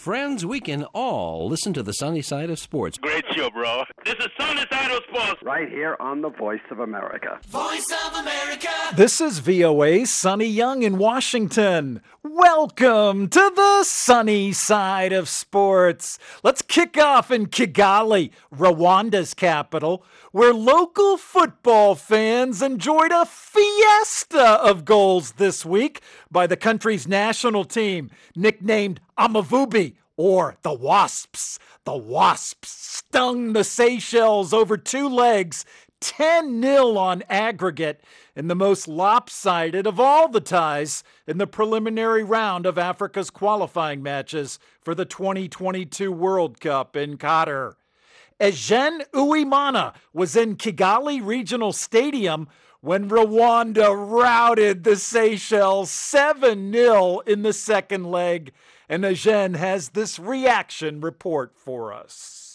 Friends, we can all listen to the sunny side of sports. Great show, bro. This is Sunny Side of Sports. Right here on the Voice of America. Voice of America. This is VOA's Sonny Young in Washington. Welcome to the sunny side of sports. Let's kick off in Kigali, Rwanda's capital, where local football fans enjoyed a fiesta of goals this week by the country's national team, nicknamed Amavubi, or the Wasps. The Wasps stung the Seychelles over two legs, 10-0 on aggregate, in the most lopsided of all the ties in the preliminary round of Africa's qualifying matches for the 2022 World Cup in Qatar. Eugene Uwimana was in Kigali Regional Stadium when Rwanda routed the Seychelles 7-0 in the second leg. And Eugene has this reaction report for us.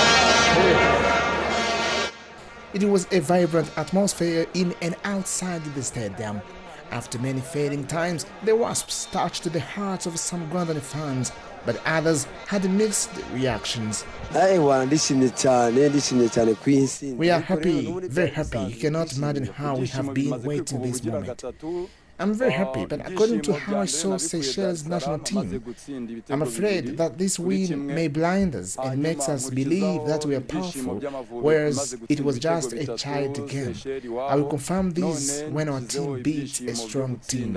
It was a vibrant atmosphere in and outside the stadium. After many fading times, the Wasps touched the hearts of some Rwandan fans, but others had mixed reactions. We are happy, very happy. You cannot imagine how we have been waiting this moment. I'm very happy, but according to how I saw Seychelles' national team, I'm afraid that this win may blind us and makes us believe that we are powerful, whereas it was just a child game. I will confirm this when our team beats a strong team.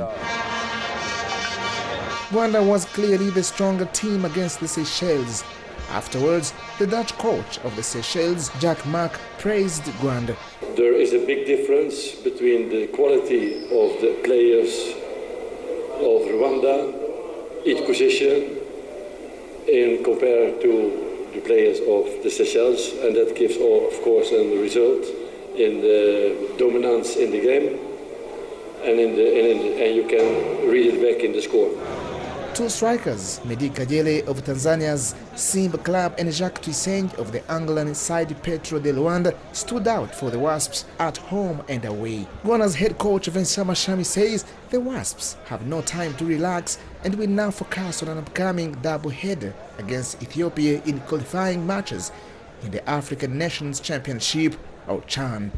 Rwanda was clearly the stronger team against the Seychelles. Afterwards, the Dutch coach of the Seychelles, Jack Mark, praised Rwanda. There is a big difference between the quality of the players of Rwanda, each position, and compared to the players of the Seychelles, and that gives, of course, a result in the dominance in the game, and and you can read it back in the score. Two strikers, Mehdi Kagere of Tanzania's Simba Club and Jacques Tuyisenge of the Angolan side Petro de Luanda stood out for the Wasps at home and away. Rwanda's head coach Vincent Mashami says the Wasps have no time to relax and will now focus on an upcoming double-header against Ethiopia in qualifying matches in the African Nations Championship, or CHAN.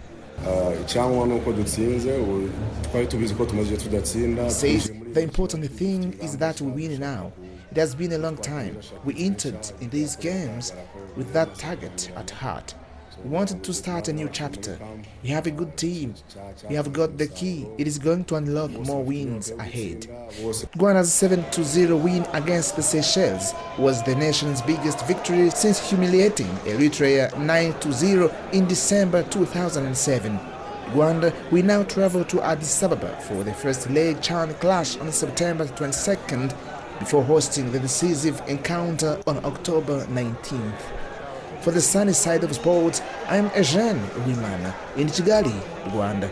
Says the important thing is that we win now. It has been a long time. We entered in these games with that target at heart. We wanted to start a new chapter. We have a good team. We have got the key. It is going to unlock more wins ahead. Rwanda's 7-0 win against the Seychelles was the nation's biggest victory since humiliating Eritrea 9-0 in December 2007. Rwanda will now travel to Addis Ababa for the first leg CHAN clash on September 22nd before hosting the decisive encounter on October 19th. For the sunny side of sports, I am Eugene Uwimana in Kigali, Rwanda.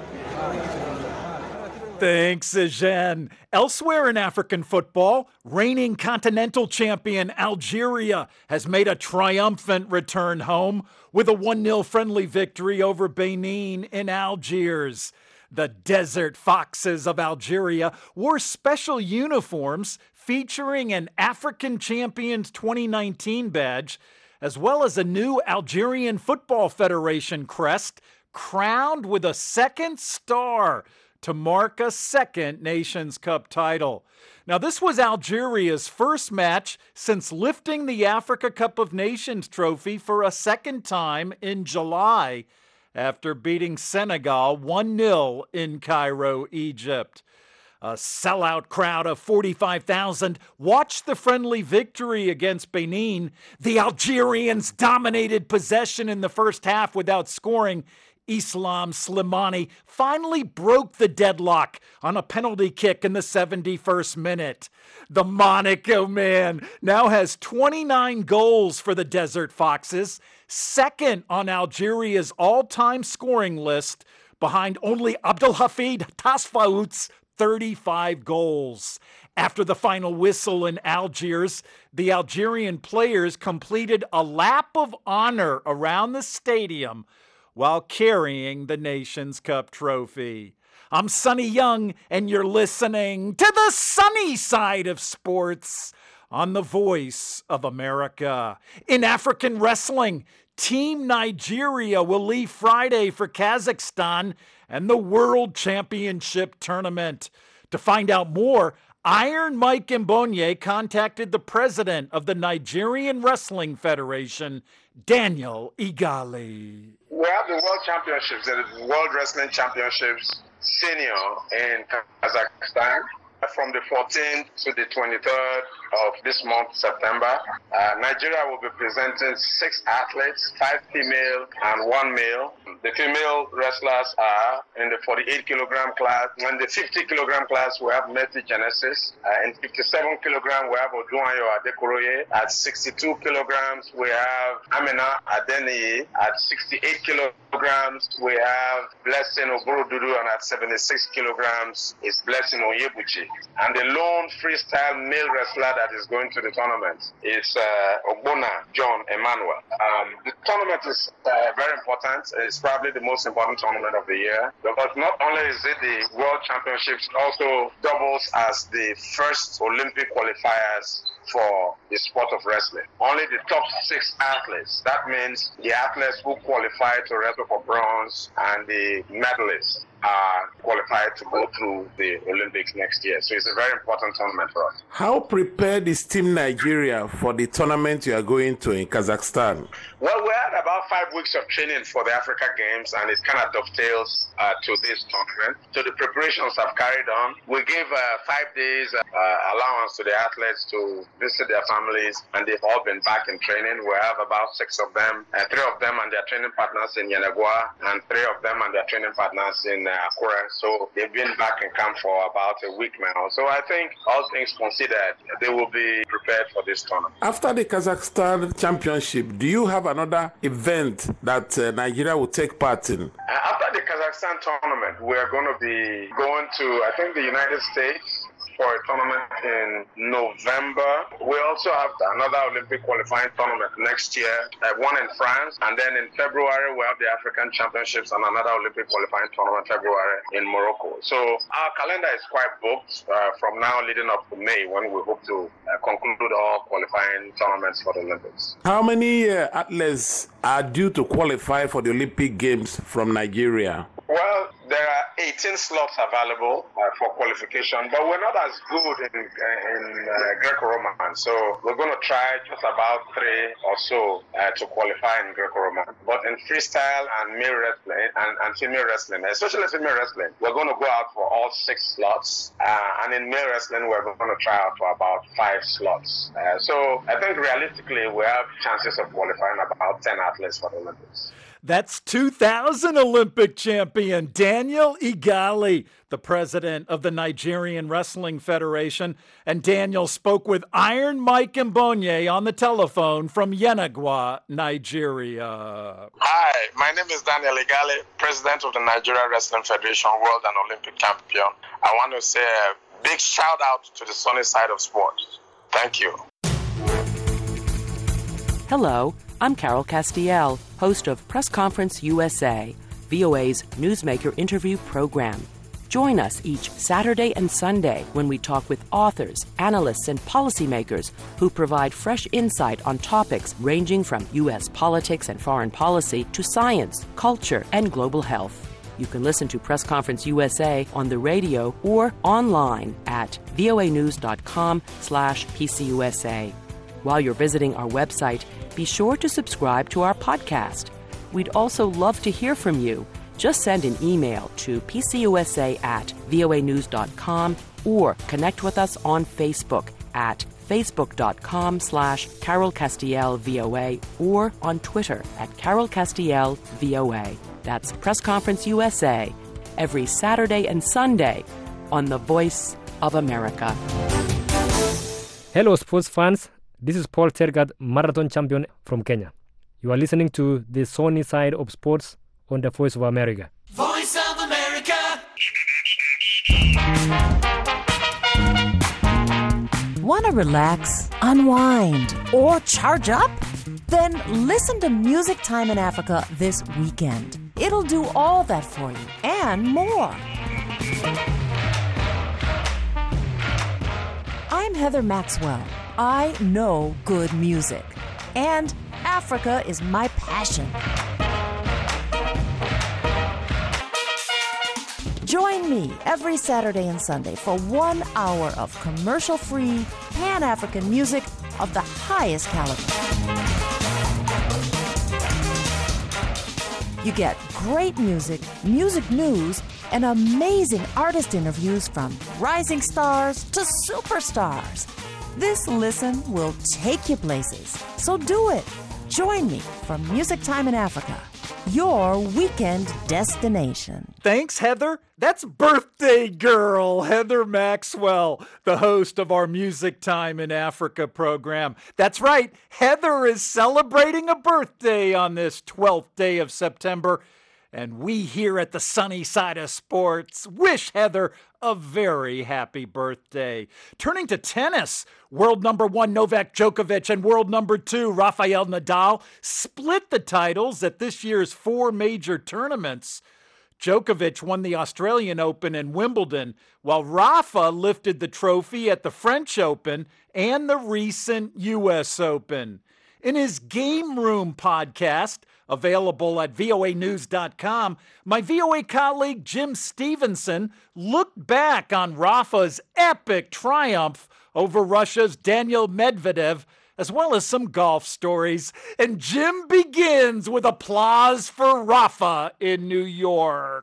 Thanks, Eugene. Elsewhere in African football, reigning continental champion Algeria has made a triumphant return home with a 1-0 friendly victory over Benin in Algiers. The Desert Foxes of Algeria wore special uniforms featuring an African Champions 2019 badge, as well as a new Algerian Football Federation crest crowned with a second star to mark a second Nations Cup title. Now, this was Algeria's first match since lifting the Africa Cup of Nations trophy for a second time in July after beating Senegal 1-0 in Cairo, Egypt. A sellout crowd of 45,000 watched the friendly victory against Benin. The Algerians dominated possession in the first half without scoring. Islam Slimani finally broke the deadlock on a penalty kick in the 71st minute. The Monaco man now has 29 goals for the Desert Foxes, second on Algeria's all-time scoring list, behind only Abdelhafid Tasfaout's 35 goals. After the final whistle in Algiers, the Algerian players completed a lap of honor around the stadium while carrying the Nations Cup trophy. I'm Sonny Young, and you're listening to the sunny side of sports on the Voice of America. In African wrestling, Team Nigeria will leave Friday for Kazakhstan and the World Championship Tournament. To find out more, Iron Mike Mbonye contacted the president of the Nigerian Wrestling Federation, Daniel Igali. We have the World Championships, the World Wrestling Championships Senior in Kazakhstan. From the 14th to the 23rd of this month, September, Nigeria will be presenting 6 athletes, 5 female and 1 male. The female wrestlers are in the 48 kilogram class. In the 50 kilogram class, we have Mercy Genesis. In 57 kilogram, we have Odunayo Adekoroye. At 62 kilograms, we have Amina Adeniyi. At 68 kilograms, we have Blessing Oborodudu. And at 76 kilograms is Blessing Onyebuchi. And the lone freestyle male wrestler that is going to the tournament is Ogbonna John Emmanuel. The tournament is very important. It's probably the most important tournament of the year because not only is it the World Championships, it also doubles as the first Olympic qualifiers for the sport of wrestling. Only the top 6 athletes, that means the athletes who qualify to wrestle for bronze and the medalists are qualified to go through the Olympics next year. So it's a very important tournament for us. How prepared is Team Nigeria for the tournament you are going to in Kazakhstan? Well, we had about 5 weeks of training for the Africa Games, and it kind of dovetails to this tournament. So the preparations have carried on. We gave 5 days allowance to the athletes to visit their families, and they've all been back in training. We have about 6 of them, 3 of them and their training partners in Yenagoa, and 3 of them and their training partners in Akure. So they've been back in camp for about a week now. So I think all things considered, they will be prepared for this tournament. After the Kazakhstan Championship, do you have another event that Nigeria will take part in? After the Kazakhstan tournament, we are going to be going to, I think, the United States for a tournament in November. We also have another Olympic qualifying tournament next year, one in France, and then in February we have the African Championships and another Olympic qualifying tournament February in Morocco. So our calendar is quite booked from now leading up to May, when we hope to conclude all qualifying tournaments for the Olympics. How many athletes are due to qualify for the Olympic Games from Nigeria? Well, there are 18 slots available for qualification, but we're not as good in Greco-Roman. So we're going to try just about 3 or so to qualify in Greco-Roman. But in freestyle and male wrestling and female wrestling, especially female wrestling, we're going to go out for all 6 slots. And in male wrestling, we're going to try out for about 5 slots. So I think realistically, we have chances of qualifying about 10 athletes for the Olympics. That's 2000 Olympic champion Daniel Igali, the president of the Nigerian Wrestling Federation. And Daniel spoke with Iron Mike Mbonye on the telephone from Yenagoa, Nigeria. Hi, my name is Daniel Igali, president of the Nigerian Wrestling Federation, world and Olympic champion. I want to say a big shout out to the sunny side of sports. Thank you. Hello, I'm Carol Castiel, host of Press Conference USA, VOA's newsmaker interview program. Join us each Saturday and Sunday when we talk with authors, analysts, and policymakers who provide fresh insight on topics ranging from U.S. politics and foreign policy to science, culture, and global health. You can listen to Press Conference USA on the radio or online at voanews.com/PCUSA. While you're visiting our website, be sure to subscribe to our podcast. We'd also love to hear from you. Just send an email to pcusa@voanews.com or connect with us on Facebook at facebook.com/Carol Castiel VOA or on Twitter at Carol Castiel VOA. That's Press Conference USA every Saturday and Sunday on the Voice of America. Hello, sports fans. This is Paul Tergat, marathon champion from Kenya. You are listening to the sunny side of sports on the Voice of America. Voice of America. Want to relax, unwind, or charge up? Then listen to Music Time in Africa this weekend. It'll do all that for you and more. I'm Heather Maxwell. I know good music. And Africa is my passion. Join me every Saturday and Sunday for 1 hour of commercial-free, Pan-African music of the highest caliber. You get great music, music news, and amazing artist interviews from rising stars to superstars. This listen will take you places. So do it. Join me for Music Time in Africa, your weekend destination. Thanks, Heather. That's birthday girl Heather Maxwell, the host of our Music Time in Africa program. That's right, Heather is celebrating a birthday on this 12th day of September, and we here at the Sunny Side of Sports wish Heather a very happy birthday. Turning to tennis, world number 1 Novak Djokovic and world number 2 Rafael Nadal split the titles at this year's 4 major tournaments. Djokovic won the Australian Open and Wimbledon, while Rafa lifted the trophy at the French Open and the recent U.S. Open. In his Game Room podcast, available at voanews.com, my VOA colleague Jim Stevenson looked back on Rafa's epic triumph over Russia's Daniil Medvedev, as well as some golf stories. And Jim begins with applause for Rafa in New York.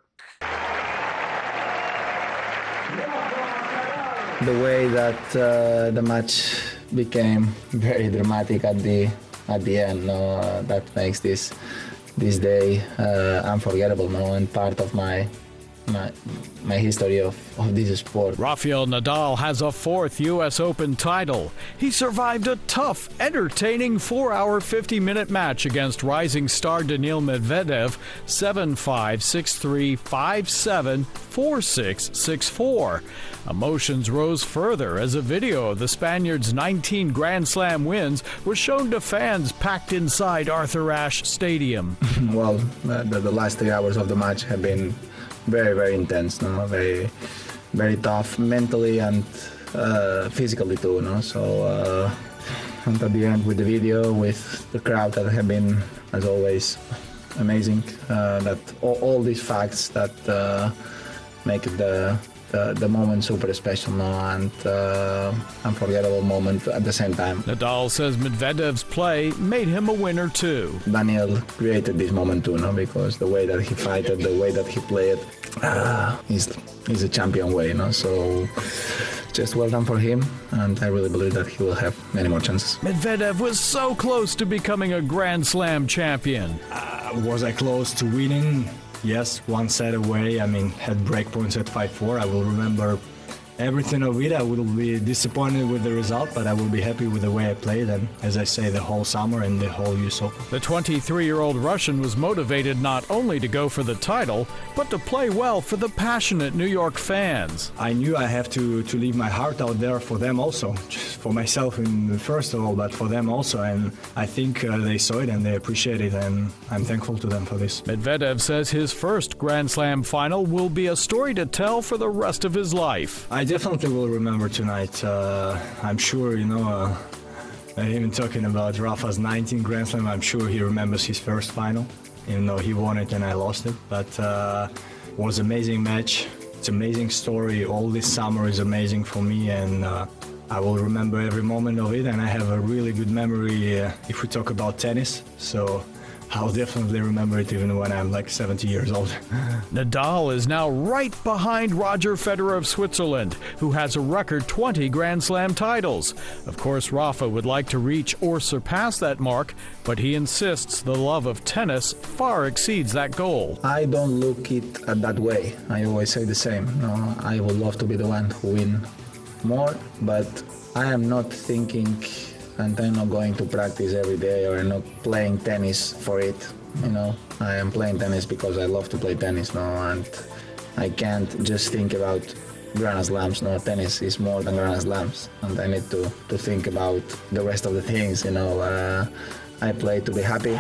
The way that the match became very dramatic at the end, that makes this day unforgettable, and part of my history of this sport. Rafael Nadal has a 4th U.S. Open title. He survived a tough, entertaining 4-hour, 50-minute match against rising star Daniil Medvedev, 7-5, 6-3, 5-7, 4-6, 6-4. Emotions rose further as a video of the Spaniard's 19 Grand Slam wins was shown to fans packed inside Arthur Ashe Stadium. Well, the last 3 hours of the match have been very, very intense, very, very tough mentally and physically too. So and at the end with the video, with the crowd that have been, as always, amazing. That all these facts that make it the moment super special and unforgettable moment at the same time. Nadal says Medvedev's play made him a winner too. Daniil created this moment too, because the way that he fighted, the way that he played, he's a champion way, So just well done for him, and I really believe that he will have many more chances. Medvedev was so close to becoming a Grand Slam champion. Was I close to winning? Yes, 1 set away. Had break points at 5-4. I will remember everything of it. I will be disappointed with the result, but I will be happy with the way I played, and as I say, the whole summer and the whole US Open. The 23-year-old Russian was motivated not only to go for the title, but to play well for the passionate New York fans. I knew I have to leave my heart out there for them also, just for myself first of all, but for them also, and I think they saw it and they appreciate it, and I'm thankful to them for this. Medvedev says his first Grand Slam final will be a story to tell for the rest of his life. I definitely will remember tonight. I'm sure, even talking about Rafa's 19 Grand Slam, I'm sure he remembers his first final, even though he won it and I lost it. But it was an amazing match. It's an amazing story. All this summer is amazing for me, and I will remember every moment of it, and I have a really good memory if we talk about tennis. So I'll definitely remember it even when I'm like 70 years old. Nadal is now right behind Roger Federer of Switzerland, who has a record 20 Grand Slam titles. Of course, Rafa would like to reach or surpass that mark, but he insists the love of tennis far exceeds that goal. I don't look it that way. I always say the same. I would love to be the one who win more, but I am not thinking, and I'm not going to practice every day, or I'm not playing tennis for it. I am playing tennis because I love to play tennis, and I can't just think about Grand Slams. Tennis is more than Grand Slams, and I need to think about the rest of the things. I play to be happy.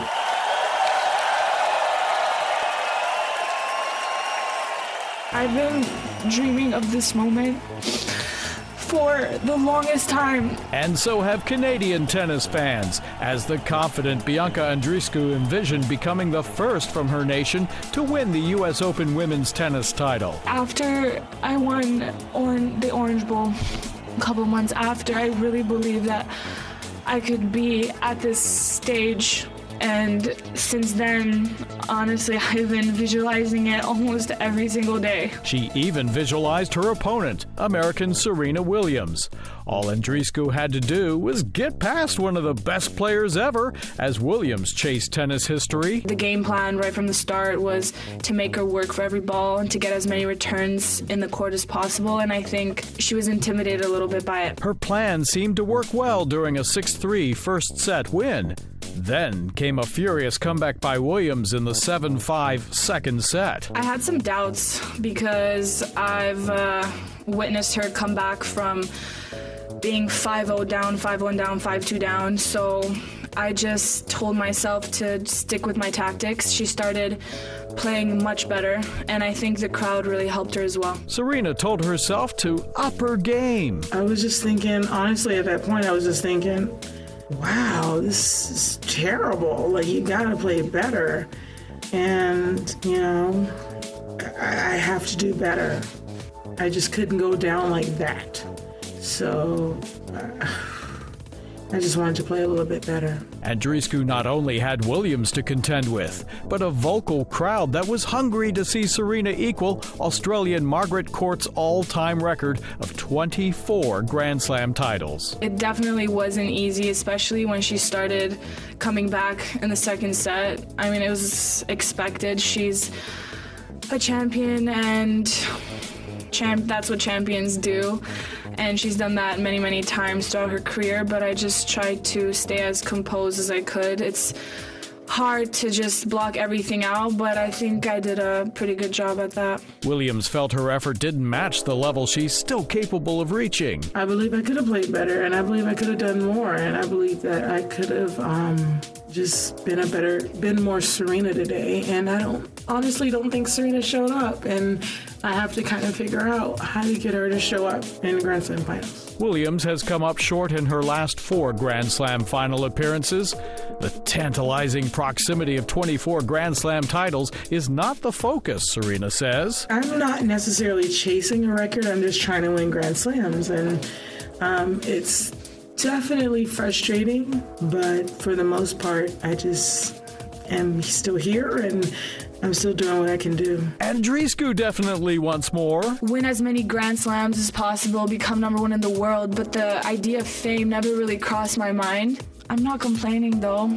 I've been dreaming of this moment for the longest time. And so have Canadian tennis fans, as the confident Bianca Andreescu envisioned becoming the first from her nation to win the U.S. Open women's tennis title. After I won the Orange Bowl a couple months after, I really believed that I could be at this stage. And since then, honestly, I've been visualizing it almost every single day. She even visualized her opponent, American Serena Williams. All Andreescu had to do was get past one of the best players ever as Williams chased tennis history. The game plan right from the start was to make her work for every ball and to get as many returns in the court as possible, and I think she was intimidated a little bit by it. Her plan seemed to work well during a 6-3 first set win. Then came a furious comeback by Williams in the 7-5 second set. I had some doubts because I've witnessed her come back from being 5-0 down, 5-1 down, 5-2 down, so I just told myself to stick with my tactics. She started playing much better, and I think the crowd really helped her as well. Serena told herself to up her game. I was just thinking, honestly, at that point, I was just thinking, wow, this is terrible. Like, you gotta play better. And, you know, I have to do better. I just couldn't go down like that. So I just wanted to play a little bit better. Andreescu not only had Williams to contend with, but a vocal crowd that was hungry to see Serena equal Australian Margaret Court's all-time record of 24 Grand Slam titles. It definitely wasn't easy, especially when she started coming back in the second set. I mean, it was expected. She's a champion, and that's what champions do. And she's done that many, many times throughout her career, but I just tried to stay as composed as I could. It's hard to just block everything out, but I think I did a pretty good job at that. Williams felt her effort didn't match the level she's still capable of reaching. I believe I could have played better, and I believe I could have done more, and I believe that I could have just been more Serena today, and I honestly don't think Serena showed up, and I have to kind of figure out how to get her to show up in Grand Slam finals. Williams has come up short in her last 4 Grand Slam final appearances. The tantalizing proximity of 24 Grand Slam titles is not the focus, Serena says. I'm not necessarily chasing a record, I'm just trying to win Grand Slams, and it's definitely frustrating, but for the most part, I just am still here, and I'm still doing what I can do. Andreescu definitely wants more. Win as many Grand Slams as possible, become #1 in the world, but the idea of fame never really crossed my mind. I'm not complaining, though.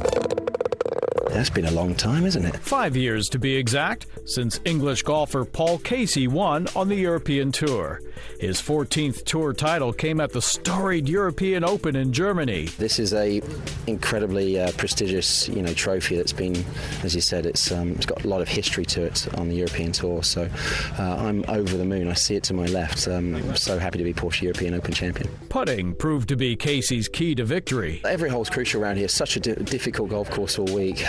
That's been a long time, isn't it? 5 years to be exact, since English golfer Paul Casey won on the European Tour. His 14th tour title came at the storied European Open in Germany. This is a incredibly prestigious, trophy that's been, as you said, it's got a lot of history to it on the European Tour. So I'm over the moon. I see it to my left. I'm so happy to be Porsche European Open champion. Putting proved to be Casey's key to victory. Every hole's crucial around here. Such a difficult golf course all week.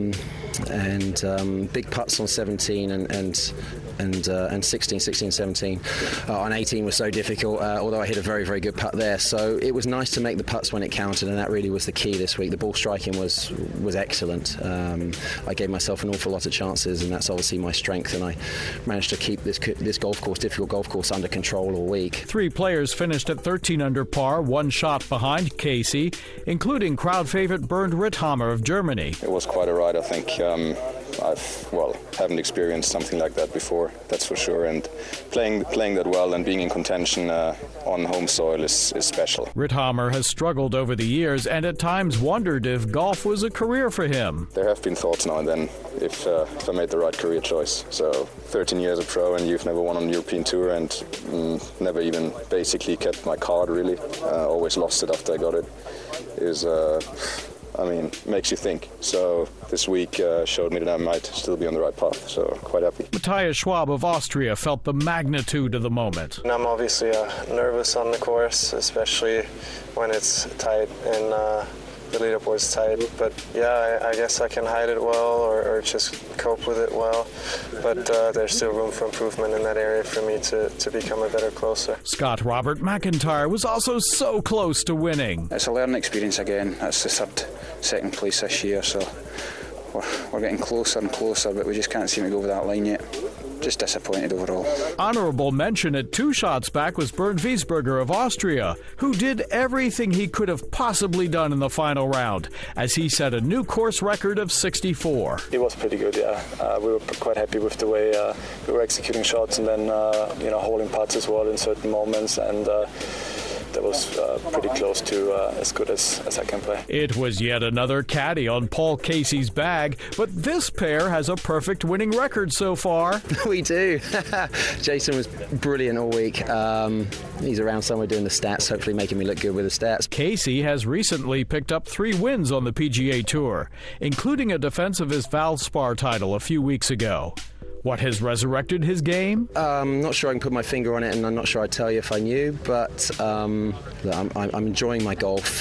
Big putts on 17 and 16, 17. On 18 was so difficult, although I hit a very, very good putt there. So it was nice to make the putts when it counted, and that really was the key this week. The ball striking was excellent. I gave myself an awful lot of chances, and that's obviously my strength, and I managed to keep this difficult golf course under control all week. 3 players finished at 13 under par, 1 shot behind Casey, including crowd favorite Bernd Ritthammer of Germany. It was quite a ride, I think. Haven't experienced something like that before, that's for sure, and playing that well and being in contention on home soil is special. Ritthammer has struggled over the years and at times wondered if golf was a career for him. There have been thoughts now and then if I made the right career choice. So 13 years of pro and you've never won on the European Tour and never even basically kept my card really, always lost it after I got it, is makes you think. So this week showed me that I might still be on the right path, so quite happy. Matthias Schwab of Austria felt the magnitude of the moment. I'm obviously nervous on the course, especially when it's tight the leaderboard's tight. But yeah, I guess I can hide it well or just cope with it well. But there's still room for improvement in that area for me to become a better closer. Scott Robert McIntyre was also so close to winning. It's a learning experience again. That's the second place this year, so we're getting closer and closer, but we just can't seem to go over that line yet. Just disappointed overall. Honorable mention at 2 shots back was Bernd Wiesberger of Austria, who did everything he could have possibly done in the final round, as he set a new course record of 64. It was pretty good, yeah. We were quite happy with the way we were executing shots and then holding putts as well in certain moments, and that was pretty close to as good as I can play. It was yet another caddy on Paul Casey's bag, but this pair has a perfect winning record so far. We do. Jason was brilliant all week. He's around somewhere doing the stats, hopefully making me look good with the stats. Casey has recently picked up 3 wins on the PGA Tour, including a defense of his Valspar title a few weeks ago. What has resurrected his game? I'm not sure I can put my finger on it, and I'm not sure I'd tell you if I knew, but I'm enjoying my golf.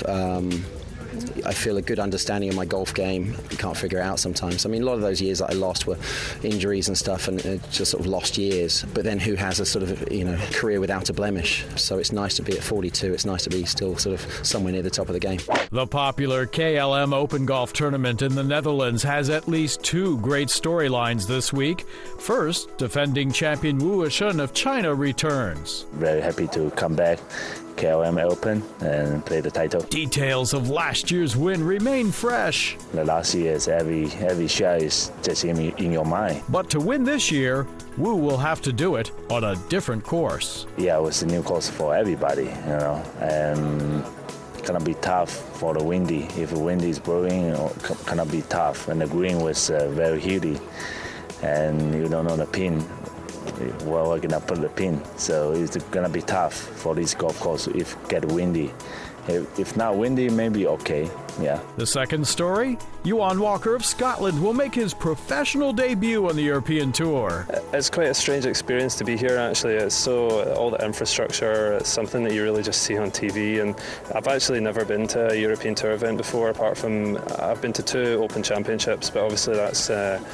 I feel a good understanding of my golf game. You can't figure it out sometimes. I mean, a lot of those years that I lost were injuries and stuff, and just sort of lost years. But then who has a sort of, career without a blemish? So it's nice to be at 42. It's nice to be still sort of somewhere near the top of the game. The popular KLM Open Golf Tournament in the Netherlands has at least 2 great storylines this week. First, defending champion Wu Shun of China returns. Very happy to come back. KLM Open and play the title. Details of last year's win remain fresh. The last year's every shot is just in your mind. But to win this year, Wu will have to do it on a different course. Yeah, it was a new course for everybody, and gonna be tough for the windy. If the wind is blowing, gonna be tough. And the green was very hilly, and you don't know the pin. Where we're gonna put the pin, so it's gonna be tough for this golf course if get windy. If not windy, maybe okay. Yeah. The second story, Yuan Walker of Scotland will make his professional debut on the European Tour. It's quite a strange experience to be here, actually. It's all the infrastructure, it's something that you really just see on TV, and I've actually never been to a European Tour event before, apart from I've been to 2 Open Championships, but obviously that's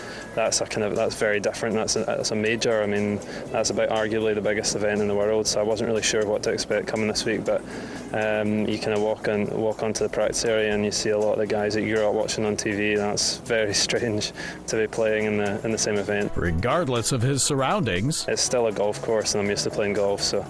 very different. That's a major. I mean, that's about arguably the biggest event in the world, so I wasn't really sure what to expect coming this week, but you kind of walk onto the practice area and you see a lot of the guys that you grew up watching on TV. That's very strange to be playing in the same event. Regardless of his surroundings, it's still a golf course, and I'm used to playing golf, so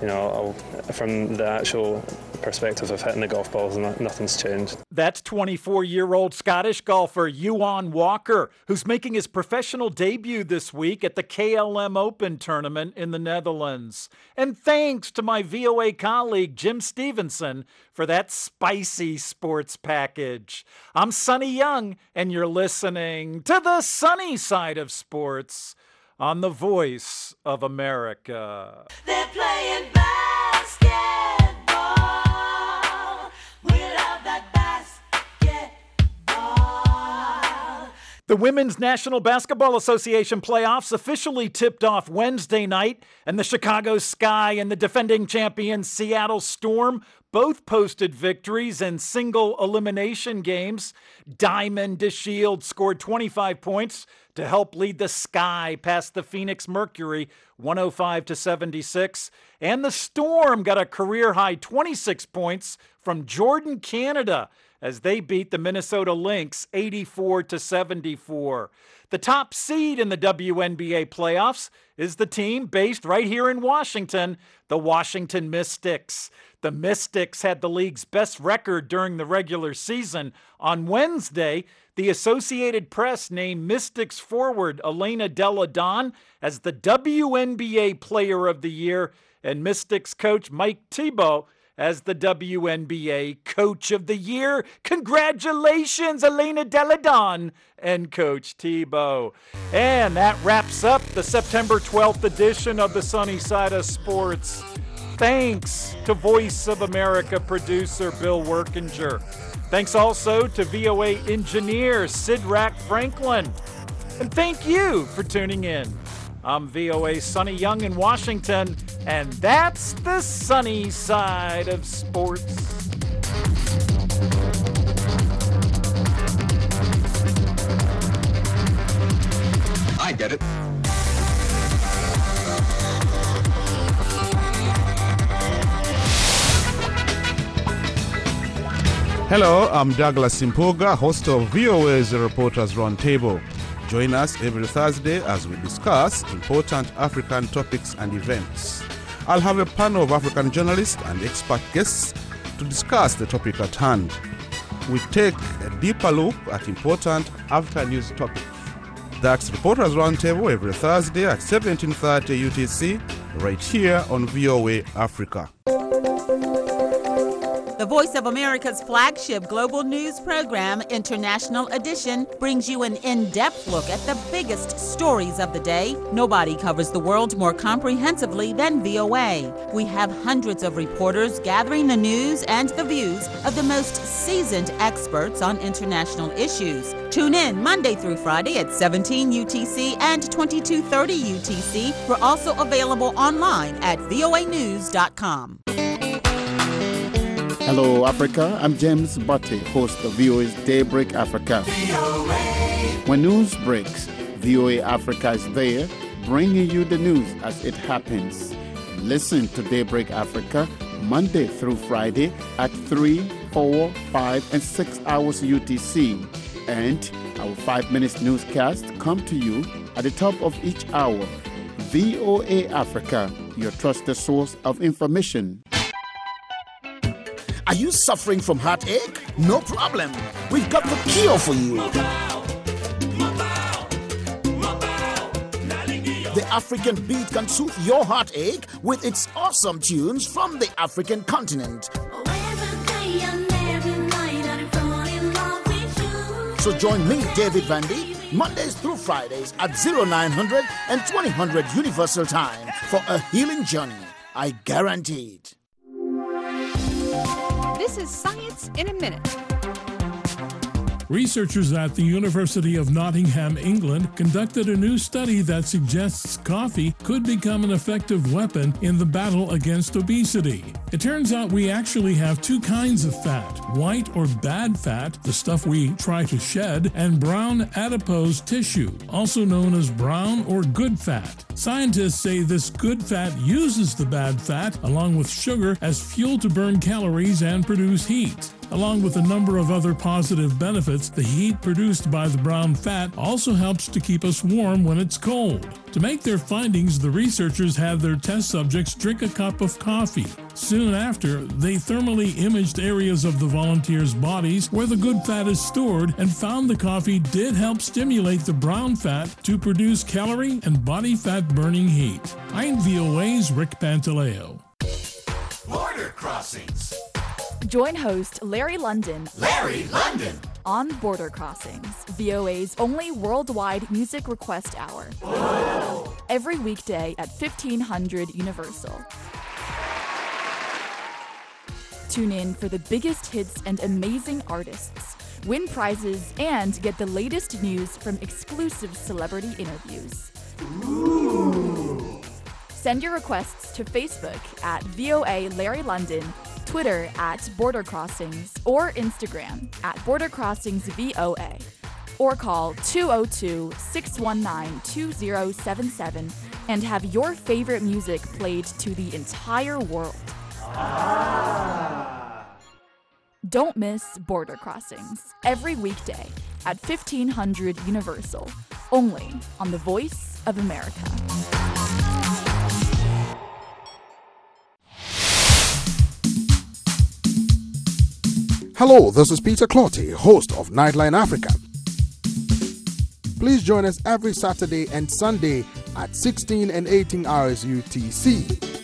from the actual perspective of hitting the golf balls, nothing's changed. That's 24-year-old Scottish golfer Yuan Walker, who's making his professional debut this week at the KLM Open tournament in the Netherlands. And thanks to my VOA colleague Jim Stevenson for that spicy sports package. I'm Sonny Young, and you're listening to the sunny side of sports on the Voice of America. They're playing basketball. We love that basketball. The Women's National Basketball Association playoffs officially tipped off Wednesday night, and the Chicago Sky and the defending champion Seattle Storm both posted victories in single elimination games. Diamond DeShield scored 25 points to help lead the Sky past the Phoenix Mercury 105-76. And the Storm got a career-high 26 points from Jordan Canada as they beat the Minnesota Lynx 84-74. The top seed in the WNBA playoffs is the team based right here in Washington, the Washington Mystics. The Mystics had the league's best record during the regular season. On Wednesday, the Associated Press named Mystics forward Elena Delle Donne as the WNBA Player of the Year and Mystics coach Mike Thibault as the WNBA Coach of the Year. Congratulations, Elena Delle Donne and Coach Thibault. And that wraps up the September 12th edition of the Sunny Side of Sports. Thanks to Voice of America producer Bill Workinger. Thanks also to VOA engineer Sidrak Franklin. And thank you for tuning in. I'm VOA Sonny Young in Washington, and that's the sunny side of sports. get it. Hello, I'm Douglas Simpoga, host of VOA's Reporters Roundtable. Join us every Thursday as we discuss important African topics and events. I'll have a panel of African journalists and expert guests to discuss the topic at hand. We take a deeper look at important African news topics. That's Reporters Roundtable every Thursday at 17:30 UTC, right here on VOA Africa. The Voice of America's flagship global news program, International Edition, brings you an in-depth look at the biggest stories of the day. Nobody covers the world more comprehensively than VOA. We have hundreds of reporters gathering the news and the views of the most seasoned experts on international issues. Tune in Monday through Friday at 17 UTC and 22:30 UTC. We're also available online at voanews.com. Hello, Africa. I'm James Butte, host of VOA's Daybreak Africa. When news breaks, VOA Africa is there, bringing you the news as it happens. Listen to Daybreak Africa Monday through Friday at 3, 4, 5, and 6 hours UTC. And our 5-minute newscast come to you at the top of each hour. VOA Africa, your trusted source of information. Are you suffering from heartache? No problem. We've got the cure for you. The African Beat can soothe your heartache with its awesome tunes from the African continent. So join me, David Vandy, Mondays through Fridays at 0900 and 2000 Universal Time for a healing journey. I guarantee it. This is Science in a Minute. Researchers at the University of Nottingham, England, conducted a new study that suggests coffee could become an effective weapon in the battle against obesity. It turns out we actually have two kinds of fat: white or bad fat, the stuff we try to shed, and brown adipose tissue, also known as brown or good fat. Scientists say this good fat uses the bad fat, along with sugar, as fuel to burn calories and produce heat. Along with a number of other positive benefits, the heat produced by the brown fat also helps to keep us warm when it's cold. To make their findings, the researchers had their test subjects drink a cup of coffee. Soon after, they thermally imaged areas of the volunteers' bodies where the good fat is stored and found the coffee did help stimulate the brown fat to produce calorie and body fat burning heat. I'm VOA's Rick Pantaleo. Border Crossings. Join host Larry London. Larry London. On Border Crossings, VOA's only worldwide music request hour. Whoa. Every weekday at 1500 Universal. Tune in for the biggest hits and amazing artists, win prizes, and get the latest news from exclusive celebrity interviews. Ooh. Send your requests to Facebook at VOA Larry London, Twitter at Border Crossings, or Instagram at Border Crossings VOA, or call 202-619-2077 and have your favorite music played to the entire world. Don't miss Border Crossings every weekday at 1500 Universal, only on the Voice of America. Hello, this is Peter Clotty, host of Nightline Africa. Please join us every Saturday and Sunday at 16 and 18 hours UTC.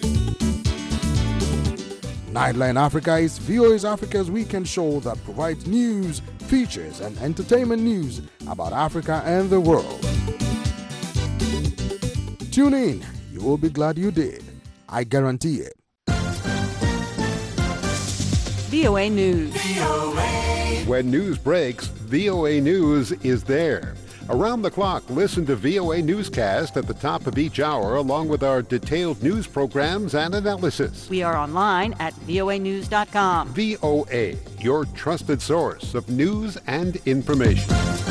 Nightline Africa is VOA's Africa's weekend show that provides news, features, and entertainment news about Africa and the world. Tune in, you will be glad you did. I guarantee it. VOA News. When news breaks, VOA News is there. Around the clock, listen to VOA Newscast at the top of each hour, along with our detailed news programs and analysis. We are online at voanews.com. VOA, your trusted source of news and information.